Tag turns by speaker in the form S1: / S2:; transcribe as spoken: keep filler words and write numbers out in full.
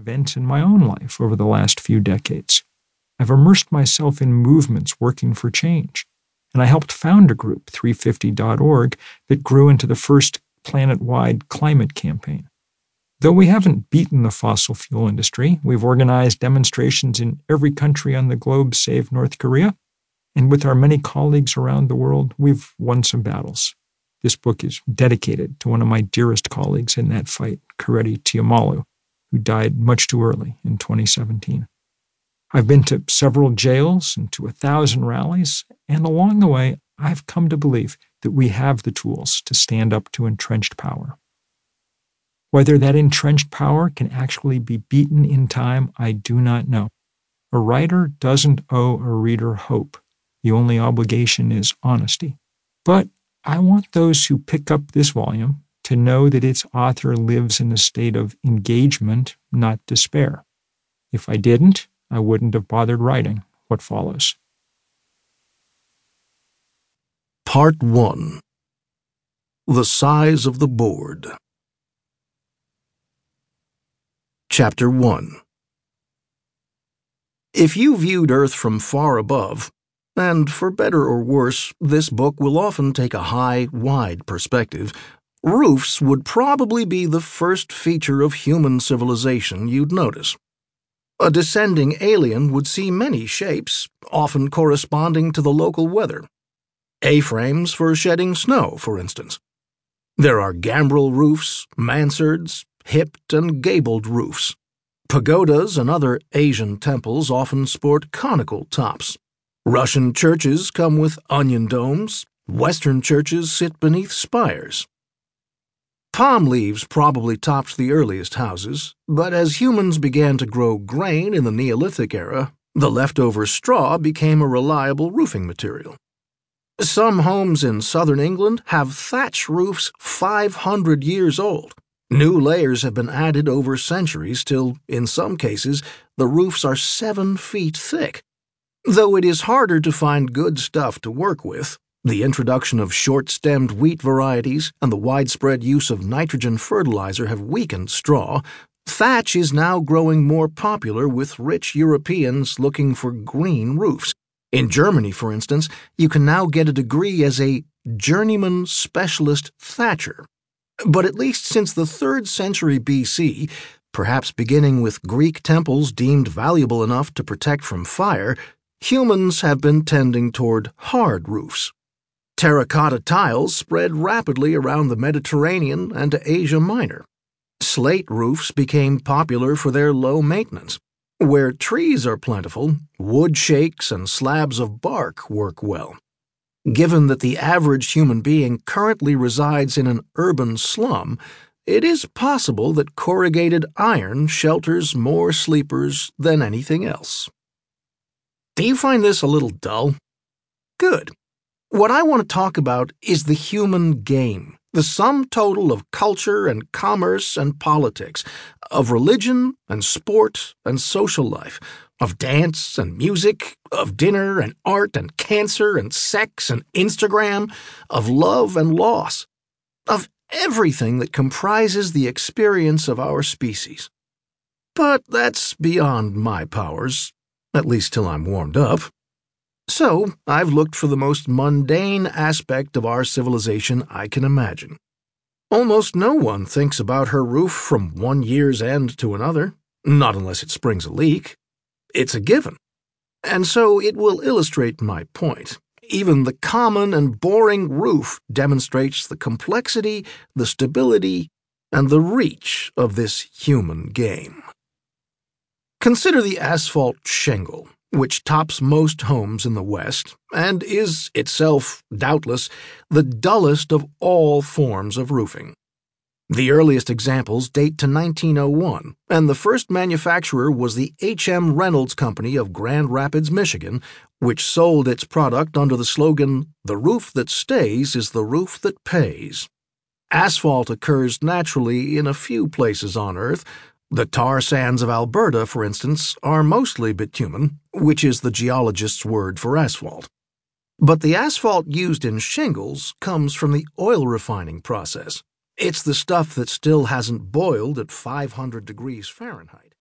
S1: events in my own life over the last few decades. I've immersed myself in movements working for change, and I helped found a group, three fifty dot org, that grew into the first planet-wide climate campaign. Though we haven't beaten the fossil fuel industry, we've organized demonstrations in every country on the globe save North Korea, and with our many colleagues around the world, we've won some battles. This book is dedicated to one of my dearest colleagues in that fight, Kareti Tiamalu, who died much too early in twenty seventeen. I've been to several jails and to a thousand rallies, and along the way, I've come to believe that we have the tools to stand up to entrenched power. Whether that entrenched power can actually be beaten in time, I do not know. A writer doesn't owe a reader hope. The only obligation is honesty. But I want those who pick up this volume to know that its author lives in a state of engagement, not despair. If I didn't, I wouldn't have bothered writing what follows.
S2: Part one. The Size of the Board. Chapter one. If you viewed Earth from far above, and for better or worse, this book will often take a high, wide perspective, roofs would probably be the first feature of human civilization you'd notice. A descending alien would see many shapes, often corresponding to the local weather. A-frames for shedding snow, for instance. There are gambrel roofs, mansards, hipped and gabled roofs. Pagodas and other Asian temples often sport conical tops. Russian churches come with onion domes. Western churches sit beneath spires. Palm leaves probably topped the earliest houses, but as humans began to grow grain in the Neolithic era, the leftover straw became a reliable roofing material. Some homes in southern England have thatch roofs five hundred years old. New layers have been added over centuries till, in some cases, the roofs are seven feet thick. Though it is harder to find good stuff to work with, the introduction of short-stemmed wheat varieties and the widespread use of nitrogen fertilizer have weakened straw. Thatch is now growing more popular with rich Europeans looking for green roofs. In Germany, for instance, you can now get a degree as a journeyman specialist thatcher. But at least since the third century B C, perhaps beginning with Greek temples deemed valuable enough to protect from fire, humans have been tending toward hard roofs. Terracotta tiles spread rapidly around the Mediterranean and to Asia Minor. Slate roofs became popular for their low maintenance. Where trees are plentiful, wood shakes and slabs of bark work well. Given that the average human being currently resides in an urban slum, it is possible that corrugated iron shelters more sleepers than anything else. Do you find this a little dull? Good. What I want to talk about is the human game, the sum total of culture and commerce and politics, of religion and sport and social life, of dance and music, of dinner and art and cancer and sex and Instagram, of love and loss, of everything that comprises the experience of our species. But that's beyond my powers, at least till I'm warmed up. So I've looked for the most mundane aspect of our civilization I can imagine. Almost no one thinks about her roof from one year's end to another, not unless it springs a leak. It's a given. And so it will illustrate my point. Even the common and boring roof demonstrates the complexity, the stability, and the reach of this human game. Consider the asphalt shingle, which tops most homes in the West, and is itself, doubtless, the dullest of all forms of roofing. The earliest examples date to nineteen oh one, and the first manufacturer was the H M Reynolds Company of Grand Rapids, Michigan, which sold its product under the slogan, "The roof that stays is the roof that pays." Asphalt occurs naturally in a few places on Earth. The tar sands of Alberta, for instance, are mostly bitumen, which is the geologist's word for asphalt. But the asphalt used in shingles comes from the oil refining process. It's the stuff that still hasn't boiled at five hundred degrees Fahrenheit.